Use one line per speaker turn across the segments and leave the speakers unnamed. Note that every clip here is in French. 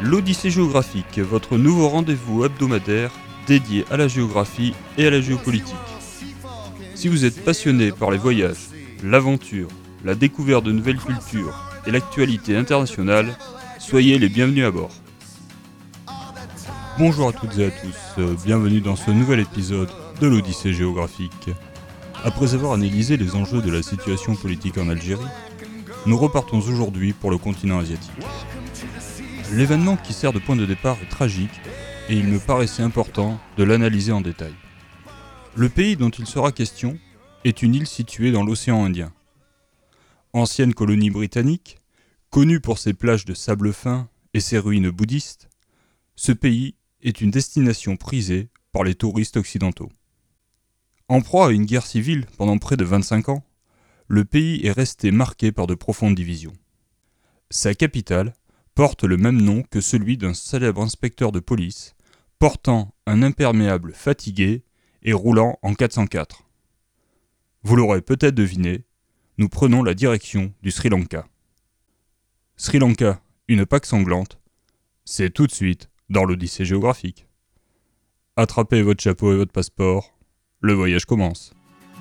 L'Odyssée géographique, votre nouveau rendez-vous hebdomadaire dédié à la géographie et à la géopolitique. Si vous êtes passionné par les voyages, l'aventure, la découverte de nouvelles cultures et l'actualité internationale, soyez les bienvenus à bord. Bonjour à toutes et à tous, bienvenue dans ce nouvel épisode de l'Odyssée géographique. Après avoir analysé les enjeux de la situation politique en Algérie, nous repartons aujourd'hui pour le continent asiatique. L'événement qui sert de point de départ est tragique et il me paraissait important de l'analyser en détail. Le pays dont il sera question est une île située dans l'océan Indien. Ancienne colonie britannique, connue pour ses plages de sable fin et ses ruines bouddhistes, ce pays est une destination prisée par les touristes occidentaux. En proie à une guerre civile pendant près de 25 ans, le pays est resté marqué par de profondes divisions. Sa capitale porte le même nom que celui d'un célèbre inspecteur de police, portant un imperméable fatigué et roulant en 404. Vous l'aurez peut-être deviné, nous prenons la direction du Sri Lanka. Sri Lanka, une Pâque sanglante, c'est tout de suite dans l'Odyssée géographique. Attrapez votre chapeau et votre passeport, le voyage commence.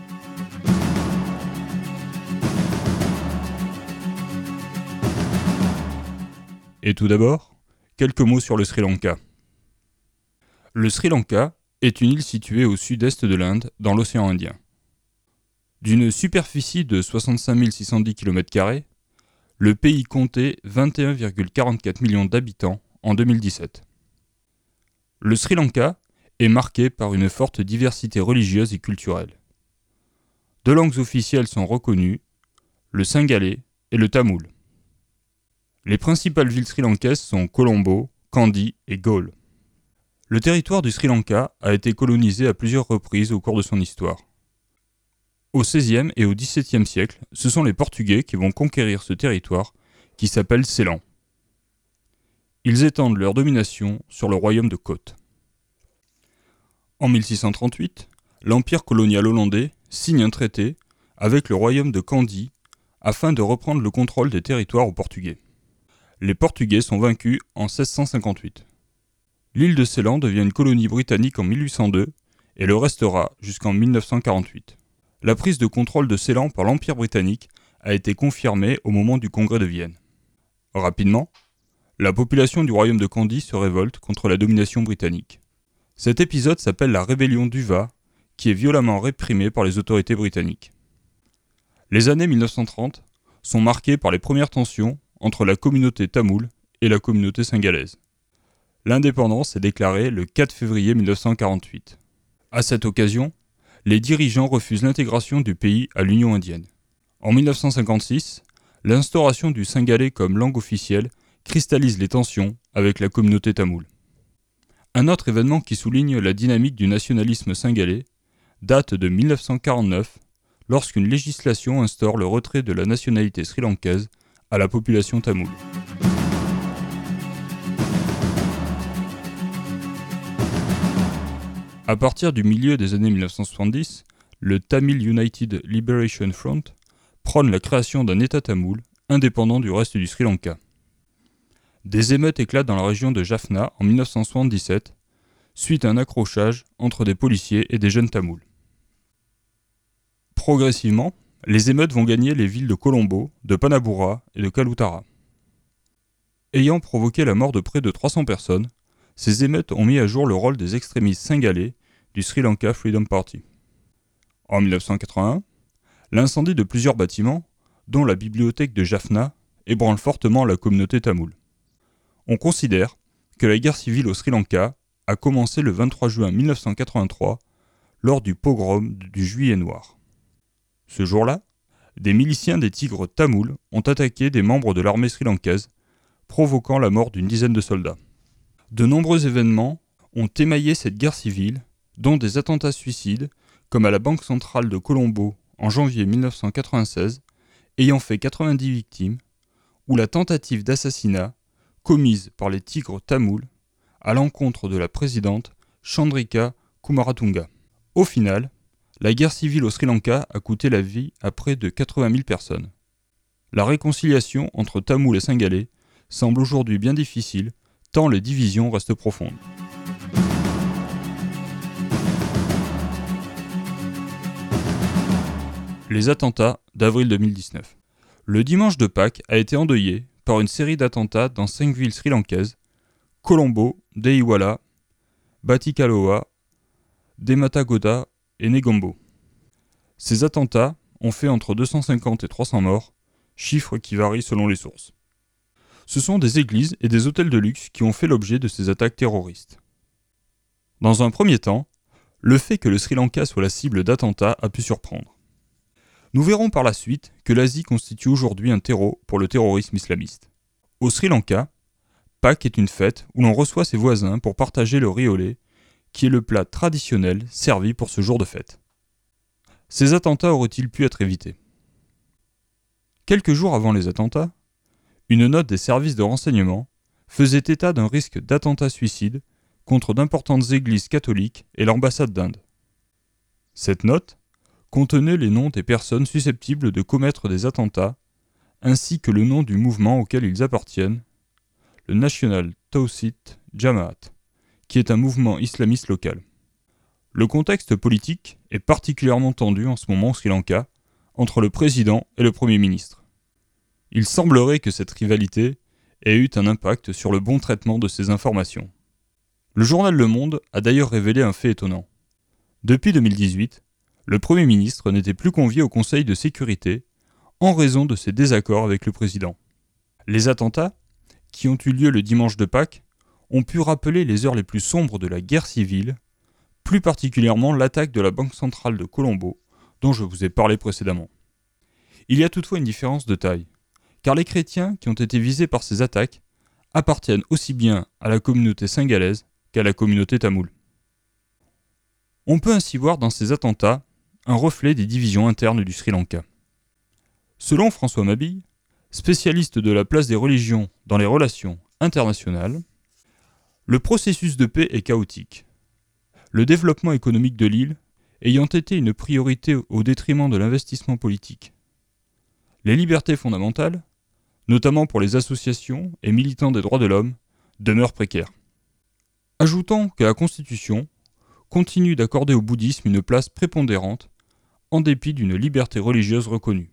Et tout d'abord, quelques mots sur le Sri Lanka. Le Sri Lanka est une île située au sud-est de l'Inde, dans l'océan Indien. D'une superficie de 65 610 km², le pays comptait 21,44 millions d'habitants en 2017. Le Sri Lanka est marqué par une forte diversité religieuse et culturelle. Deux langues officielles sont reconnues, le singhalais et le tamoul. Les principales villes sri-lankaises sont Colombo, Kandy et Galle. Le territoire du Sri Lanka a été colonisé à plusieurs reprises au cours de son histoire. Au XVIe et au XVIIe siècle, ce sont les Portugais qui vont conquérir ce territoire qui s'appelle Ceylan. Ils étendent leur domination sur le royaume de Côte. En 1638, l'empire colonial hollandais signe un traité avec le royaume de Kandy afin de reprendre le contrôle des territoires aux Portugais. Les Portugais sont vaincus en 1658. L'île de Ceylan devient une colonie britannique en 1802 et le restera jusqu'en 1948. La prise de contrôle de Ceylan par l'Empire britannique a été confirmée au moment du Congrès de Vienne. Rapidement, la population du royaume de Kandy se révolte contre la domination britannique. Cet épisode s'appelle la rébellion d'Uva, qui est violemment réprimée par les autorités britanniques. Les années 1930 sont marquées par les premières tensions entre la communauté tamoule et la communauté singhalaise. L'indépendance est déclarée le 4 février 1948. À cette occasion, les dirigeants refusent l'intégration du pays à l'Union indienne. En 1956, l'instauration du singhalais comme langue officielle cristallise les tensions avec la communauté tamoule. Un autre événement qui souligne la dynamique du nationalisme singhalais date de 1949, lorsqu'une législation instaure le retrait de la nationalité sri-lankaise à la population tamoule. À partir du milieu des années 1970, le Tamil United Liberation Front prône la création d'un État tamoul indépendant du reste du Sri Lanka. Des émeutes éclatent dans la région de Jaffna en 1977, suite à un accrochage entre des policiers et des jeunes tamouls. Progressivement, les émeutes vont gagner les villes de Colombo, de Panabura et de Kalutara. Ayant provoqué la mort de près de 300 personnes, ces émeutes ont mis à jour le rôle des extrémistes singhalais du Sri Lanka Freedom Party. En 1981, l'incendie de plusieurs bâtiments, dont la bibliothèque de Jaffna, ébranle fortement la communauté tamoule. On considère que la guerre civile au Sri Lanka a commencé le 23 juin 1983 lors du pogrom du Juillet noir. Ce jour-là, des miliciens des Tigres tamouls ont attaqué des membres de l'armée sri-lankaise, provoquant la mort d'une dizaine de soldats. De nombreux événements ont émaillé cette guerre civile, dont des attentats suicides, comme à la Banque centrale de Colombo en janvier 1996, ayant fait 90 victimes, ou la tentative d'assassinat commise par les Tigres tamouls à l'encontre de la présidente Chandrika Kumaratunga. Au final, la guerre civile au Sri Lanka a coûté la vie à près de 80 000 personnes. La réconciliation entre Tamouls et Singhalais semble aujourd'hui bien difficile, tant les divisions restent profondes. Les attentats d'avril 2019. Le dimanche de Pâques a été endeuillé par une série d'attentats dans 5 villes sri-lankaises, Colombo, Dehiwala, Batticaloa, Dematagoda et Negombo. Ces attentats ont fait entre 250 et 300 morts, chiffre qui varie selon les sources. Ce sont des églises et des hôtels de luxe qui ont fait l'objet de ces attaques terroristes. Dans un premier temps, le fait que le Sri Lanka soit la cible d'attentats a pu surprendre. Nous verrons par la suite que l'Asie constitue aujourd'hui un terreau pour le terrorisme islamiste. Au Sri Lanka, Pâques est une fête où l'on reçoit ses voisins pour partager le riz au lait, qui est le plat traditionnel servi pour ce jour de fête. Ces attentats auraient-ils pu être évités ? Quelques jours avant les attentats, une note des services de renseignement faisait état d'un risque d'attentat-suicide contre d'importantes églises catholiques et l'ambassade d'Inde. Cette note contenait les noms des personnes susceptibles de commettre des attentats, ainsi que le nom du mouvement auquel ils appartiennent, le National Tawhid Jamaat, qui est un mouvement islamiste local. Le contexte politique est particulièrement tendu en ce moment au Sri Lanka, entre le président et le Premier ministre. Il semblerait que cette rivalité ait eu un impact sur le bon traitement de ces informations. Le journal Le Monde a d'ailleurs révélé un fait étonnant. Depuis 2018, le Premier ministre n'était plus convié au Conseil de sécurité en raison de ses désaccords avec le président. Les attentats, qui ont eu lieu le dimanche de Pâques, ont pu rappeler les heures les plus sombres de la guerre civile, plus particulièrement l'attaque de la Banque centrale de Colombo, dont je vous ai parlé précédemment. Il y a toutefois une différence de taille, car les chrétiens qui ont été visés par ces attaques appartiennent aussi bien à la communauté singalaise qu'à la communauté tamoule. On peut ainsi voir dans ces attentats un reflet des divisions internes du Sri Lanka. Selon François Mabille, spécialiste de la place des religions dans les relations internationales, le processus de paix est chaotique. Le développement économique de l'île ayant été une priorité au détriment de l'investissement politique. Les libertés fondamentales, notamment pour les associations et militants des droits de l'homme, demeurent précaires. Ajoutons que la Constitution continue d'accorder au bouddhisme une place prépondérante en dépit d'une liberté religieuse reconnue.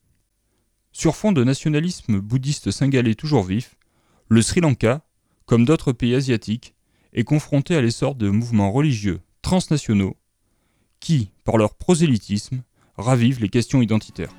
Sur fond de nationalisme bouddhiste singalais toujours vif, le Sri Lanka, comme d'autres pays asiatiques, est confronté à l'essor de mouvements religieux transnationaux qui, par leur prosélytisme, ravivent les questions identitaires.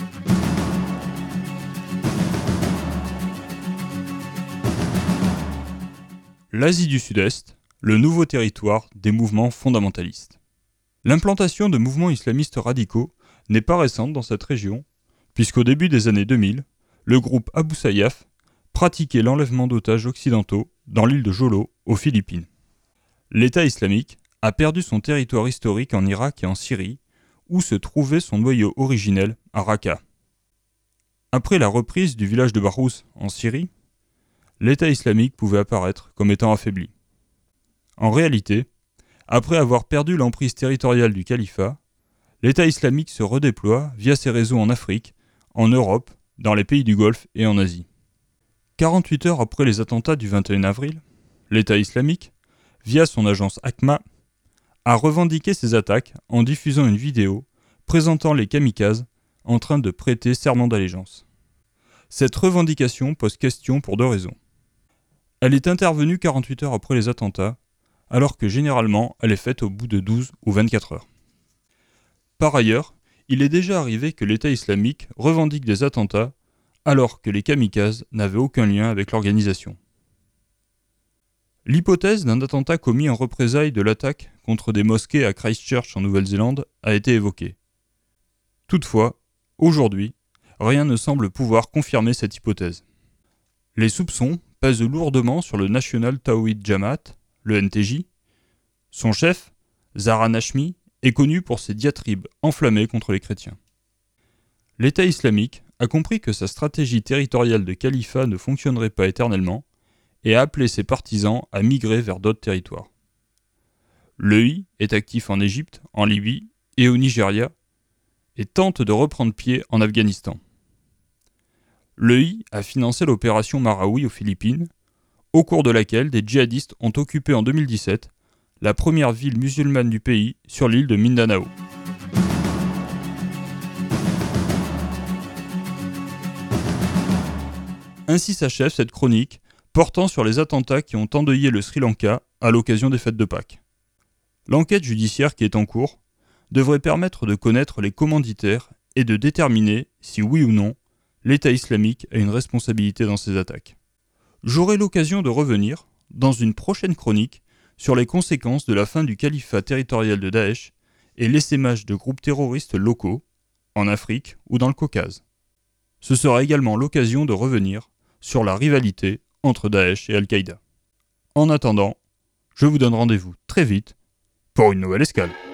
L'Asie du Sud-Est, le nouveau territoire des mouvements fondamentalistes. L'implantation de mouvements islamistes radicaux n'est pas récente dans cette région, puisqu'au début des années 2000, le groupe Abu Sayyaf pratiquait l'enlèvement d'otages occidentaux dans l'île de Jolo, aux Philippines. L'État islamique a perdu son territoire historique en Irak et en Syrie, où se trouvait son noyau originel à Raqqa. Après la reprise du village de Barous en Syrie, l'État islamique pouvait apparaître comme étant affaibli. En réalité, après avoir perdu l'emprise territoriale du califat, l'État islamique se redéploie via ses réseaux en Afrique, en Europe, dans les pays du Golfe et en Asie. 48 heures après les attentats du 21 avril, l'État islamique, via son agence ACMA, a revendiqué ces attaques en diffusant une vidéo présentant les kamikazes en train de prêter serment d'allégeance. Cette revendication pose question pour deux raisons. Elle est intervenue 48 heures après les attentats, alors que généralement elle est faite au bout de 12 ou 24 heures. Par ailleurs, il est déjà arrivé que l'État islamique revendique des attentats alors que les kamikazes n'avaient aucun lien avec l'organisation. L'hypothèse d'un attentat commis en représailles de l'attaque contre des mosquées à Christchurch en Nouvelle-Zélande a été évoquée. Toutefois, aujourd'hui, rien ne semble pouvoir confirmer cette hypothèse. Les soupçons pèsent lourdement sur le National Tawhid Jamaat, le NTJ. Son chef, Zahran Hashmi, est connu pour ses diatribes enflammées contre les chrétiens. L'État islamique a compris que sa stratégie territoriale de califat ne fonctionnerait pas éternellement et a appelé ses partisans à migrer vers d'autres territoires. L'EI est actif en Égypte, en Libye et au Nigeria et tente de reprendre pied en Afghanistan. L'EI a financé l'opération Marawi aux Philippines, au cours de laquelle des djihadistes ont occupé en 2017 la première ville musulmane du pays sur l'île de Mindanao. Ainsi s'achève cette chronique portant sur les attentats qui ont endeuillé le Sri Lanka à l'occasion des fêtes de Pâques. L'enquête judiciaire qui est en cours devrait permettre de connaître les commanditaires et de déterminer si oui ou non l'État islamique a une responsabilité dans ces attaques. J'aurai l'occasion de revenir, dans une prochaine chronique, sur les conséquences de la fin du califat territorial de Daesh et l'essaimage de groupes terroristes locaux, en Afrique ou dans le Caucase. Ce sera également l'occasion de revenir sur la rivalité entre Daesh et Al-Qaïda. En attendant, je vous donne rendez-vous très vite pour une nouvelle escale.